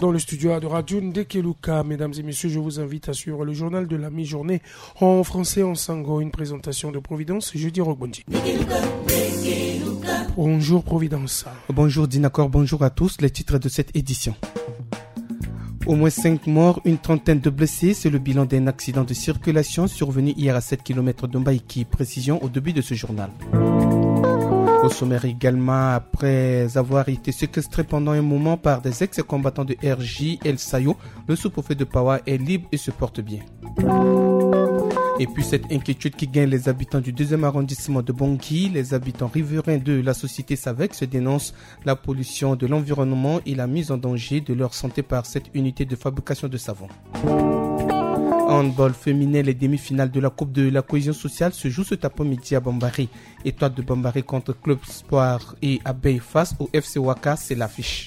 dans le studio de Radio Ndekeluka. Mesdames et messieurs, je vous invite à suivre le journal de la mi-journée en français en sango, une présentation de Providence, jeudi Rogbondi. Bonjour Providence. Bonjour Dinakor, bonjour à tous. Les titres de cette édition. Au moins 5 morts, une trentaine de blessés, c'est le bilan d'un accident de circulation survenu hier à 7 km de Mbaïki. Précision au début de ce journal. Au sommaire également, après avoir été séquestré pendant un moment par des ex-combattants de RJ El Sayo, le sous-préfet de Pawa est libre et se porte bien. Et puis cette inquiétude qui gagne les habitants du 2e arrondissement de Bangui, les habitants riverains de la société SAVEX se dénoncent la pollution de l'environnement et la mise en danger de leur santé par cette unité de fabrication de savon. Handball féminin, les demi-finales de la Coupe de la cohésion sociale se jouent cet après-midi à Bambari. Étoile de Bambari contre Club Espoir et Abeille face au FC Waka, c'est l'affiche.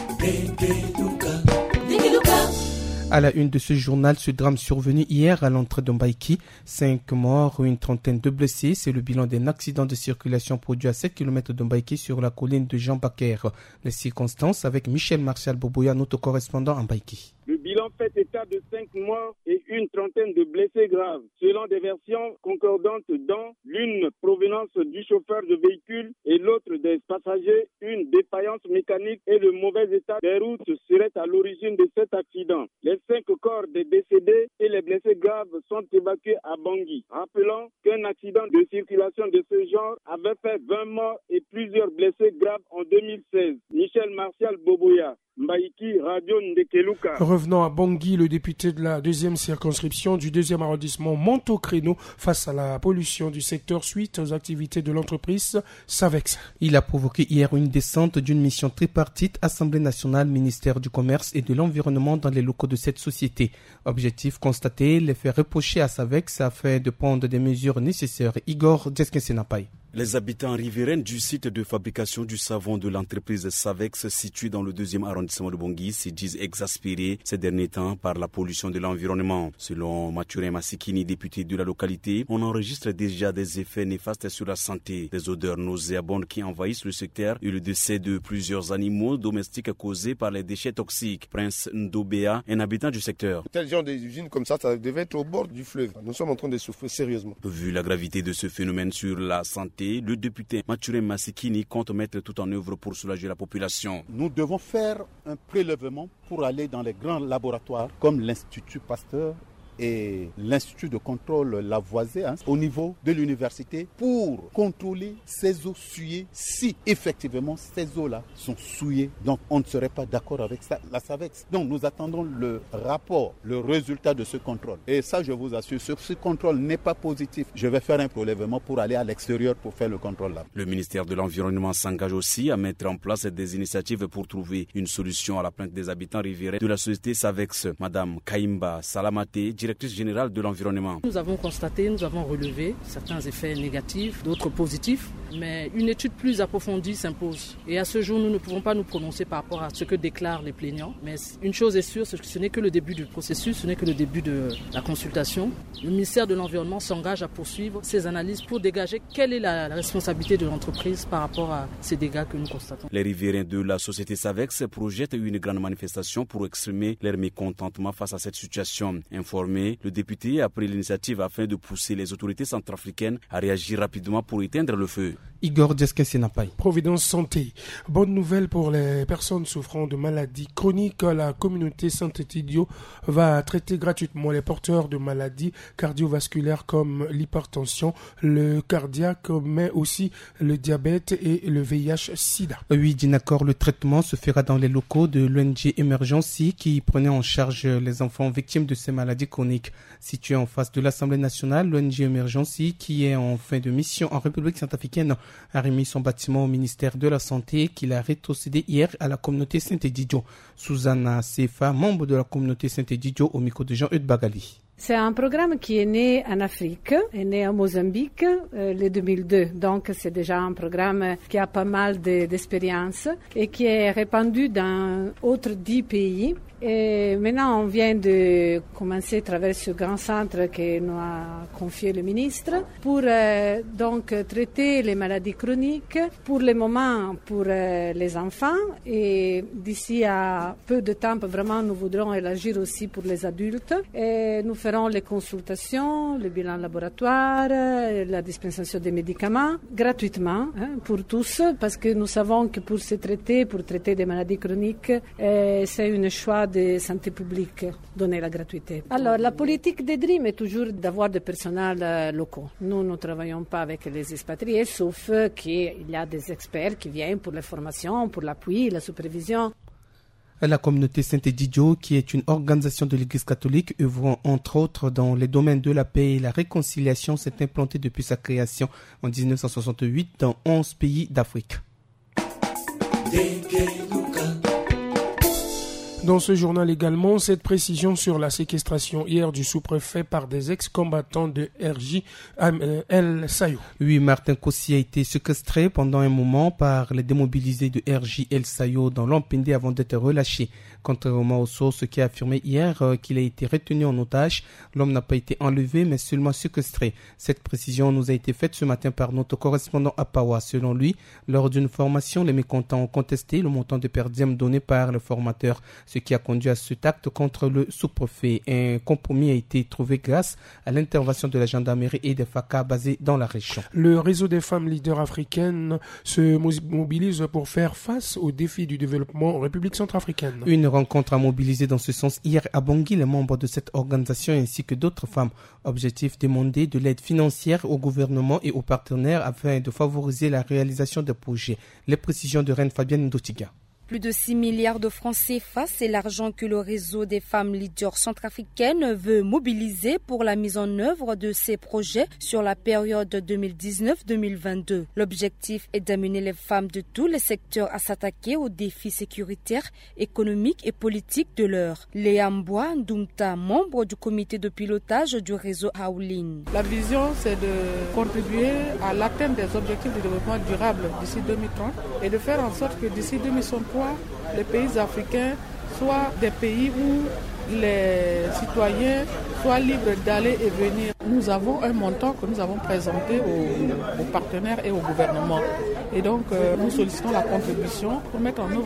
À la une de ce journal, ce drame survenu hier à l'entrée de Mbaïki. 5 morts, une trentaine de blessés. C'est le bilan d'un accident de circulation produit à 7 km de Mbaïki sur la colline de Jean Baker. Les circonstances avec Michel Martial Boboya, notre correspondant en Mbaïki. Le bilan fait état de 5 morts et une trentaine de blessés graves, selon des versions concordantes dont l'une provenance du chauffeur de véhicule et l'autre des passagers. Une défaillance mécanique et le mauvais état des routes seraient à l'origine de cet accident. Les 5 corps des décédés et les blessés graves sont évacués à Bangui. Rappelons qu'un accident de circulation de ce genre avait fait 20 morts et plusieurs blessés graves en 2016. Michel Martial Boboya, Mbaïki, Radio Ndekeluka. Revenons à Bangui, le député de la 2e circonscription du 2e arrondissement monte au créneau face à la pollution du secteur suite aux activités de l'entreprise SAVEX. Il a provoqué hier une descente d'une mission tripartite, Assemblée nationale, ministère du Commerce et de l'Environnement dans les locaux de cette société. Objectif constater, les faits reprochés à SAVEX afin de prendre des mesures nécessaires. Igor Djeskensenapai. Les habitants riverains du site de fabrication du savon de l'entreprise SAVEX situé dans le 2e arrondissement de Bangui se disent exaspérés ces derniers temps par la pollution de l'environnement. Selon Mathurin Massikini, député de la localité, on enregistre déjà des effets néfastes sur la santé. Des odeurs nauséabondes qui envahissent le secteur et le décès de plusieurs animaux domestiques causés par les déchets toxiques. Prince Ndobea, un habitant du secteur. Tel genre d'usine comme ça devait être au bord du fleuve. Nous sommes en train de souffrir sérieusement. Vu la gravité de ce phénomène sur la santé, le député Mathurin Massikini compte mettre tout en œuvre pour soulager la population. Nous devons faire un prélèvement pour aller dans les grands laboratoires comme l'Institut Pasteur et l'Institut de contrôle Lavoisier au niveau de l'université pour contrôler ces eaux souillées si effectivement ces eaux-là sont souillées. Donc on ne serait pas d'accord avec ça, la SAVEX. Donc nous attendons le rapport, le résultat de ce contrôle. Et ça je vous assure, ce contrôle n'est pas positif. Je vais faire un prélèvement pour aller à l'extérieur pour faire le contrôle là. Le ministère de l'Environnement s'engage aussi à mettre en place des initiatives pour trouver une solution à la plainte des habitants riverains de la société SAVEX. Madame Kaimba Salamate, directrice générale de l'environnement. Nous avons constaté, nous avons relevé certains effets négatifs, d'autres positifs, mais une étude plus approfondie s'impose. Et à ce jour, nous ne pouvons pas nous prononcer par rapport à ce que déclarent les plaignants. Mais une chose est sûre, ce n'est que le début du processus, ce n'est que le début de la consultation. Le ministère de l'Environnement s'engage à poursuivre ces analyses pour dégager quelle est la responsabilité de l'entreprise par rapport à ces dégâts que nous constatons. Les riverains de la société SAVEX projettent une grande manifestation pour exprimer leur mécontentement face à cette situation. Informé, le député a pris l'initiative afin de pousser les autorités centrafricaines à réagir rapidement pour éteindre le feu. Igor Djeskensenapai. Providence Santé. Bonne nouvelle pour les personnes souffrant de maladies chroniques. La communauté Saint-Étidio va traiter gratuitement les porteurs de maladies cardiovasculaires comme l'hypertension, le cardiaque, mais aussi le diabète et le VIH-Sida. Oui, Dinakor, le traitement se fera dans les locaux de l'ONG Emergency qui prenait en charge les enfants victimes de ces maladies chroniques. Situé en face de l'Assemblée nationale, l'ONG Emergency, qui est en fin de mission en République centrafricaine, a remis son bâtiment au ministère de la Santé qu'il a rétrocédé hier à la communauté Saint-Édidio. Susanna Sefa, membre de la communauté Saint-Édidio, au micro de Jean-Eudes Bagali. C'est un programme qui est né en Afrique, est né en Mozambique, le 2002. Donc c'est déjà un programme qui a pas mal d'expérience et qui est répandu dans autres 10 pays. Et maintenant, on vient de commencer à travers ce grand centre que nous a confié le ministre pour donc traiter les maladies chroniques, pour le moment pour les enfants, et d'ici à peu de temps, vraiment, nous voudrons élargir aussi pour les adultes. Et nous ferons les consultations, le bilan laboratoire, la dispensation des médicaments gratuitement pour tous, parce que nous savons que pour traiter des maladies chroniques, c'est un choix de santé publique, donner la gratuité. Alors, la politique des DREAM est toujours d'avoir des personnels locaux. Nous ne travaillons pas avec les expatriés, sauf qu'il y a des experts qui viennent pour les formations, pour l'appui, la supervision. La communauté Saint-Egidio, qui est une organisation de l'Église catholique œuvrant entre autres dans les domaines de la paix et la réconciliation, s'est implantée depuis sa création en 1968 dans 11 pays d'Afrique. Dans ce journal également, cette précision sur la séquestration hier du sous-préfet par des ex-combattants de RJ El Sayo. Oui, Martin Kossi a été séquestré pendant un moment par les démobilisés de RJ El Sayo dans l'Ampende avant d'être relâché. Contrairement aux sources qui a affirmé hier qu'il a été retenu en otage, l'homme n'a pas été enlevé mais seulement séquestré. Cette précision nous a été faite ce matin par notre correspondant à Pawa. Selon lui, lors d'une formation, les mécontents ont contesté le montant de per diem donné par le formateur, ce qui a conduit à cet acte contre le sous-préfet. Un compromis a été trouvé grâce à l'intervention de la gendarmerie et des FACA basés dans la région. Le réseau des femmes leaders africaines se mobilise pour faire face aux défis du développement en République centrafricaine. Une rencontre a mobilisé dans ce sens hier à Bangui les membres de cette organisation ainsi que d'autres femmes. Objectif: demander de l'aide financière au gouvernement et aux partenaires afin de favoriser la réalisation des projets. Les précisions de Reine Fabienne Ndotiga. Plus de 6 milliards de francs CFA, c'est l'argent que le réseau des femmes leaders centrafricaines veut mobiliser pour la mise en œuvre de ces projets sur la période 2019-2022. L'objectif est d'amener les femmes de tous les secteurs à s'attaquer aux défis sécuritaires, économiques et politiques de l'heure. Léa Mboua Ndoumta, membre du comité de pilotage du réseau Haoulin. La vision, c'est de contribuer à l'atteinte des objectifs de développement durable d'ici 2030 et de faire en sorte que d'ici 2063, les pays africains soient des pays où les citoyens soient libres d'aller et venir. Nous avons un montant que nous avons présenté aux partenaires et au gouvernement. Et donc, nous sollicitons la contribution pour mettre en œuvre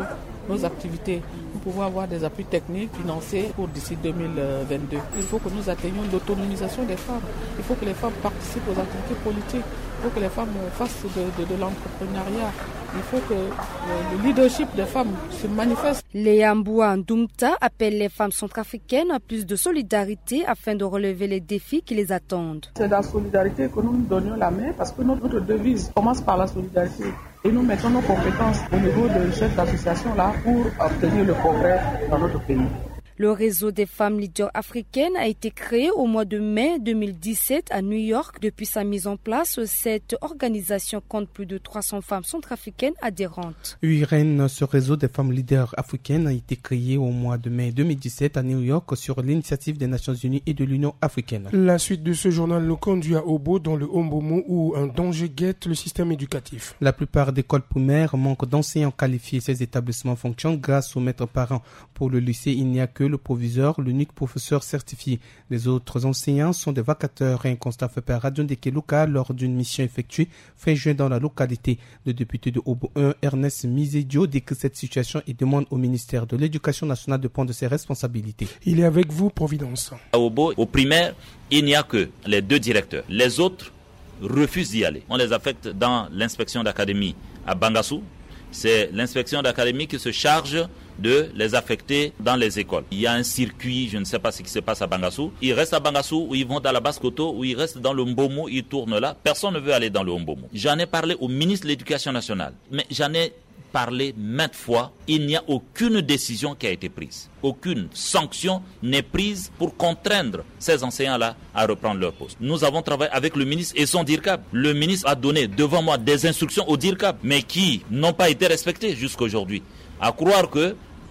nos activités. Nous pouvons avoir des appuis techniques financés pour d'ici 2022. Il faut que nous atteignions l'autonomisation des femmes. Il faut que les femmes participent aux activités politiques. Il faut que les femmes fassent de l'entrepreneuriat. Il faut que le leadership des femmes se manifeste. Léa Mboua Ndoumta appelle les femmes centrafricaines à plus de solidarité afin de relever les défis qui les attendent. C'est la solidarité que nous donnions la main parce que notre devise commence par la solidarité. Et nous mettons nos compétences au niveau de cette association-là pour obtenir le progrès dans notre pays. Le réseau des femmes leaders africaines a été créé au mois de mai 2017 à New York. Depuis sa mise en place, cette organisation compte plus de 300 femmes centrafricaines adhérentes. Irène, ce réseau des femmes leaders africaines a été créé au mois de mai 2017 à New York sur l'initiative des Nations Unies et de l'Union africaine. La suite de ce journal nous conduit à Obo, dans le Ombomo, où un danger guette le système éducatif. La plupart des écoles primaires manquent d'enseignants qualifiés. Ces établissements fonctionnent grâce aux maîtres parents. Pour le lycée, il n'y a que le proviseur, l'unique professeur certifié. Les autres enseignants sont des vacateurs. Un constat fait par Radio Ndekeluka lors d'une mission effectuée fin juin dans la localité. Le député de Obo 1, Ernest Misedio, décrit cette situation et demande au ministère de l'Éducation nationale de prendre ses responsabilités. Il est avec vous, Providence. À Obo, au primaire, il n'y a que les 2 directeurs. Les autres refusent d'y aller. On les affecte dans l'inspection d'académie à Bangassou. C'est l'inspection d'académie qui se charge de les affecter dans les écoles. Il y a un circuit, je ne sais pas ce qui se passe à Bangassou. Ils restent à Bangassou ou ils vont dans la Basse-Koto ou ils restent dans le Mbomo, ils tournent là. Personne ne veut aller dans le Mbomo. J'en ai parlé au ministre de l'Éducation nationale, mais j'en ai parlé maintes fois. Il n'y a aucune décision qui a été prise. Aucune sanction n'est prise pour contraindre ces enseignants-là à reprendre leur poste. Nous avons travaillé avec le ministre et son DIRCAB. Le ministre a donné devant moi des instructions au DIRCAB, mais qui n'ont pas été respectées jusqu'à aujourd'hui. À croire que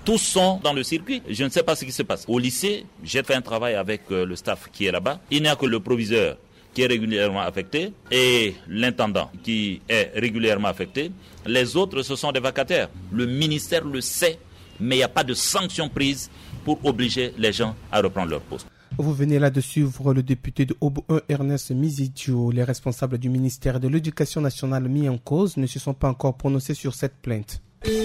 Tous sont dans le circuit. Je ne sais pas ce qui se passe. Au lycée, j'ai fait un travail avec le staff qui est là-bas. Il n'y a que le proviseur qui est régulièrement affecté et l'intendant qui est régulièrement affecté. Les autres, ce sont des vacataires. Le ministère le sait, mais il n'y a pas de sanction prise pour obliger les gens à reprendre leur poste. Vous venez là de suivre le député de Obo 1, Ernest Mizidio. Les responsables du ministère de l'Éducation nationale mis en cause ne se sont pas encore prononcés sur cette plainte.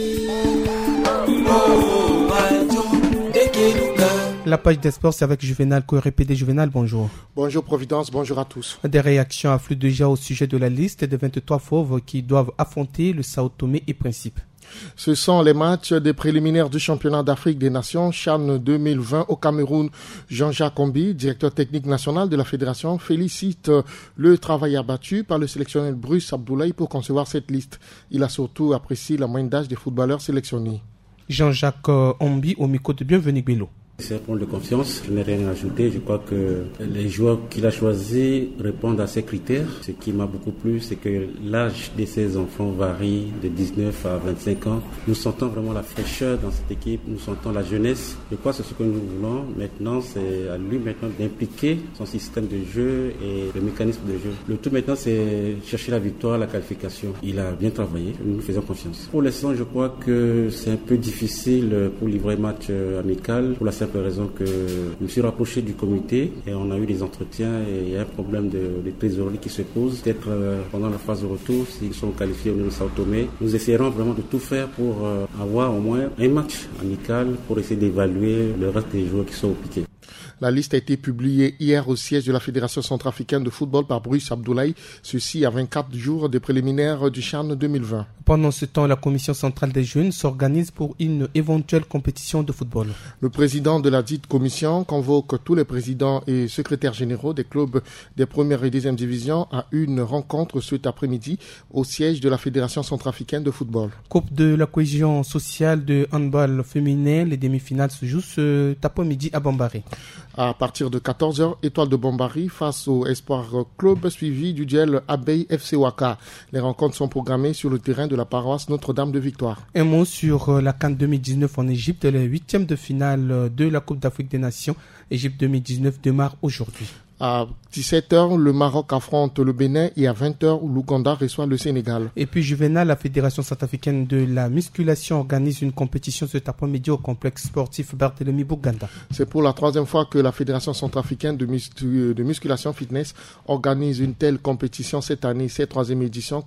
La page des sports, c'est avec Juvenal Kourépédé. Juvenal, bonjour. Bonjour Providence, bonjour à tous. Des réactions affluent déjà au sujet de la liste des 23 fauves qui doivent affronter le Sao Tomé et Principe. Ce sont les matchs des préliminaires du championnat d'Afrique des Nations, CHAN 2020 au Cameroun. Jean-Jacques Ombi, directeur technique national de la fédération, félicite le travail abattu par le sélectionneur Bruce Abdoulaye pour concevoir cette liste. Il a surtout apprécié la moyenne d'âge des footballeurs sélectionnés. Jean-Jacques Ombi au micro de Bienvenue Bello. C'est un point de confiance, je n'ai rien à ajouter. Je crois que les joueurs qu'il a choisis répondent à ces critères. Ce qui m'a beaucoup plu, c'est que l'âge de ces enfants varie de 19 à 25 ans. Nous sentons vraiment la fraîcheur dans cette équipe, nous sentons la jeunesse. Je crois que c'est ce que nous voulons. Maintenant, c'est à lui maintenant d'impliquer son système de jeu et le mécanisme de jeu. Le tout maintenant, c'est chercher la victoire, la qualification. Il a bien travaillé, nous nous faisons confiance. Pour l'instant, je crois que c'est un peu difficile pour livrer match amical, pour la simple raison que je me suis rapproché du comité et on a eu des entretiens et il y a un problème de trésorerie qui se pose. Peut-être pendant la phase de retour, s'ils sont qualifiés au niveau de Sao Tomé, nous essayerons vraiment de tout faire pour avoir au moins un match amical pour essayer d'évaluer le reste des joueurs qui sont au piquet. La liste a été publiée hier au siège de la Fédération centrafricaine de football par Bruce Abdoulaye, ceci à 24 jours des préliminaires du CHAN 2020. Pendant ce temps, la Commission centrale des jeunes s'organise pour une éventuelle compétition de football. Le président de la dite commission convoque tous les présidents et secrétaires généraux des clubs des premières et deuxième divisions à une rencontre cet après-midi au siège de la Fédération centrafricaine de football. Coupe de la cohésion sociale de handball féminin, les demi-finales se jouent cet après-midi à Bambari. À partir de 14h, Étoile de Bambari face au Espoir Club suivi du duel Abeille FC Ouaka. Les rencontres sont programmées sur le terrain de la paroisse Notre-Dame de Victoire. Un mot sur la CAN 2019 en Égypte. Les 8e de finale de la Coupe d'Afrique des Nations. Égypte 2019 démarre aujourd'hui. À 17h, le Maroc affronte le Bénin et à 20h, l'Ouganda reçoit le Sénégal. Et puis Juvenal, la Fédération centrafricaine de la musculation organise une compétition cet après-midi au complexe sportif Barthélemy Bouganda. C'est pour la 3e fois que la Fédération centrafricaine de musculation fitness organise une telle compétition cette année. Cette 3e édition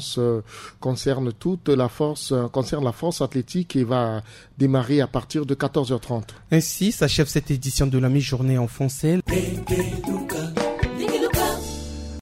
concerne la force athlétique et va démarrer à partir de 14h30. Ainsi s'achève cette édition de la mi-journée en français.